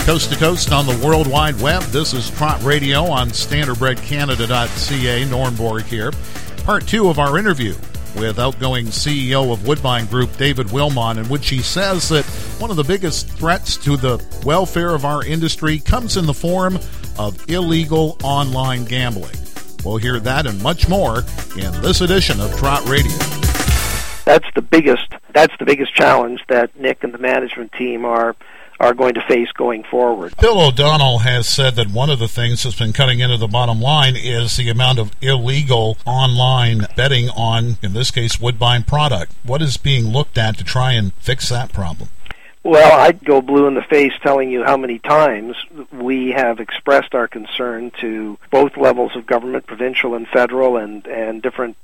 Coast to coast on the World Wide Web, this is Trot Radio on standardbredcanada.ca. Norm Borg here. Part 2 of our interview with outgoing CEO of Woodbine Group, David Wilmot, in which he says that one of the biggest threats to the welfare of our industry comes in the form of illegal online gambling. We'll hear that and much more in this edition of Trot Radio. That's the biggest challenge that Nick and the management team are going to face going forward. Bill O'Donnell has said that one of the things that's been cutting into the bottom line is the amount of illegal online betting on, in this case, Woodbine product. What is being looked at to try and fix that problem? Well, I'd go blue in the face telling you how many times we have expressed our concern to both levels of government, provincial and federal, and different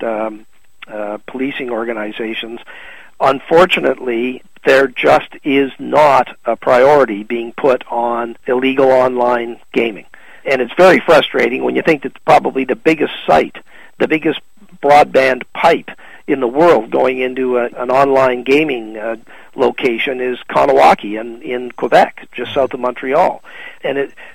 policing organizations. Unfortunately, there just is not a priority being put on illegal online gaming. And it's very frustrating when you think that probably the biggest site, the biggest broadband pipe in the world going into an online gaming location is Kahnawake in Quebec, just south of Montreal. And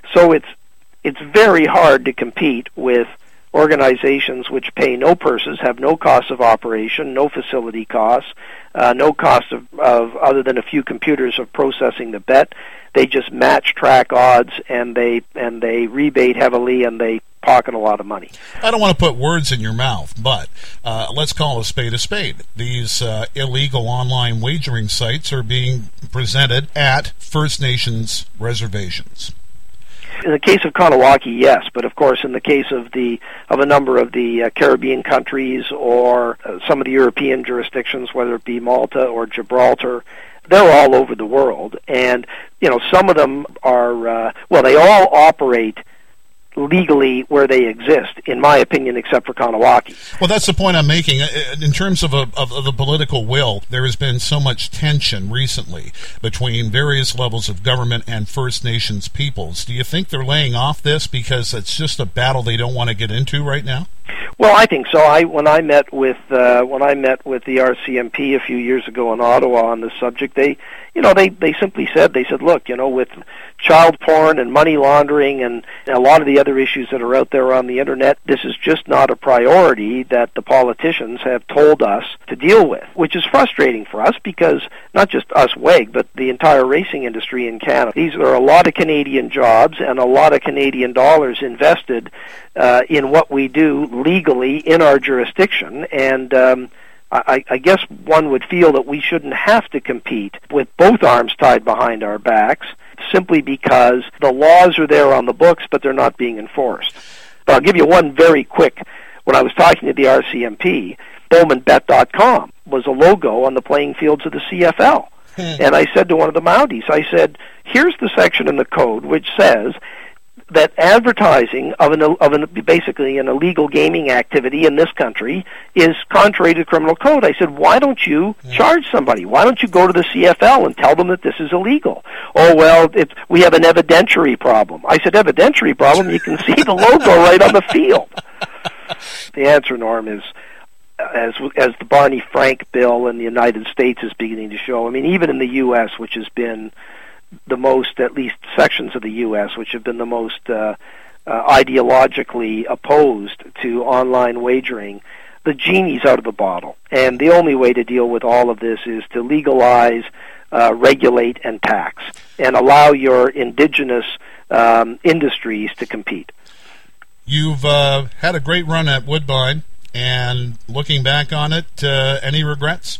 it's very hard to compete with organizations which pay no purses, have no cost of operation, no facility costs, no cost of other than a few computers of processing the bet. They just match track odds and they rebate heavily and they pocket a lot of money. I don't want to put words in your mouth, but let's call a spade a spade. These illegal online wagering sites are being presented at First Nations reservations. In the case of Kahnawake, yes, but of course in the case of a number of the Caribbean countries or some of the European jurisdictions, whether it be Malta or Gibraltar, they're all over the world. And, some of them are, they all operate legally where they exist, in my opinion, except for Kahnawake. Well, that's the point I'm making. In terms of the political will, there has been so much tension recently between various levels of government and First Nations peoples. Do you think they're laying off this because it's just a battle they don't want to get into right now? Well, I think so. When I met with the RCMP a few years ago in Ottawa on this subject, they simply said, look, with child porn and money laundering and a lot of the other issues that are out there on the internet, this is just not a priority that the politicians have told us to deal with, which is frustrating for us because not just us WEG, but the entire racing industry in Canada. These are a lot of Canadian jobs and a lot of Canadian dollars invested in what we do legally in our jurisdiction, and I guess one would feel that we shouldn't have to compete with both arms tied behind our backs simply because the laws are there on the books, but they're not being enforced. But I'll give you one very quick. When I was talking to the RCMP, BowmanBet.com was a logo on the playing fields of the CFL. And I said to one of the Mounties, I said, here's the section in the code which says that advertising of basically an illegal gaming activity in this country is contrary to the criminal code. I said, why don't you charge somebody? Why don't you go to the CFL and tell them that this is illegal? Oh, well, we have an evidentiary problem. I said, evidentiary problem? You can see the logo right on the field. The answer, Norm, is as the Barney Frank bill in the United States is beginning to show. I mean, even in the U.S., which has been the most, at least sections of the U.S., which have been the most ideologically opposed to online wagering, the genie's out of the bottle. And the only way to deal with all of this is to legalize, regulate, and tax, and allow your indigenous industries to compete. You've had a great run at Woodbine, and looking back on it, any regrets?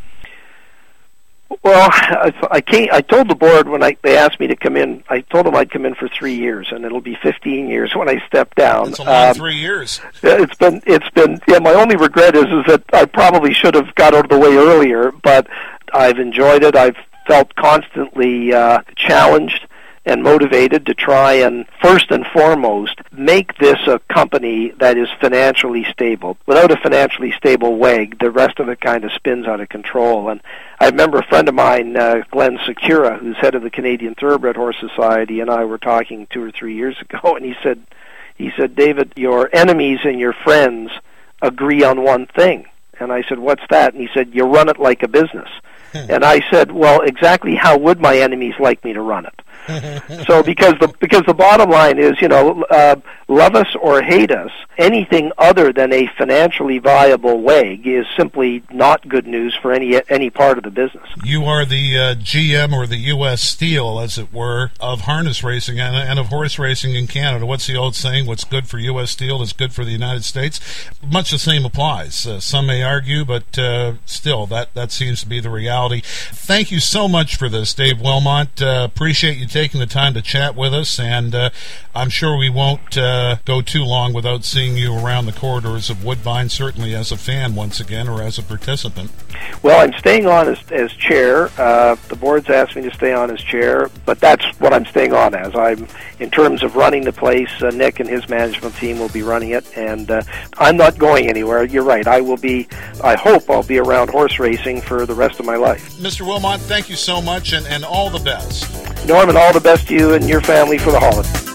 Well, I told the board when they asked me to come in, I told them I'd come in for 3 years, and it'll be 15 years when I step down. It's a long 3 years. It's been. Yeah, my only regret is that I probably should have got out of the way earlier, but I've enjoyed it. I've felt constantly challenged and motivated to try and, first and foremost, make this a company that is financially stable. Without a financially stable WEG, the rest of it kind of spins out of control. And I remember a friend of mine, Glenn Secura, who's head of the Canadian Thoroughbred Horse Society, and I were talking 2 or 3 years ago, and he said, David, your enemies and your friends agree on one thing. And I said, what's that? And he said, you run it like a business. And I said, well, exactly how would my enemies like me to run it? So because the bottom line is, love us or hate us, anything other than a financially viable WAG is simply not good news for any part of the business. You are the GM, or the U.S. Steel, as it were, of harness racing and of horse racing in Canada. What's the old saying? What's good for U.S. Steel is good for the United States. Much the same applies. Some may argue, but still, that seems to be the reality. Thank you so much for this, Dave Wilmot. Appreciate you taking the time to chat with us, and I'm sure we won't go too long without seeing you around the corridors of Woodbine, certainly as a fan once again, or as a participant. Well, I'm staying on as chair. The board's asked me to stay on as chair, but that's what I'm staying on as. In terms of running the place, Nick and his management team will be running it, and I'm not going anywhere. You're right. I hope I'll be around horse racing for the rest of my life. Mr. Wilmot, thank you so much, and all the best. Norman, all the best to you and your family for the holidays.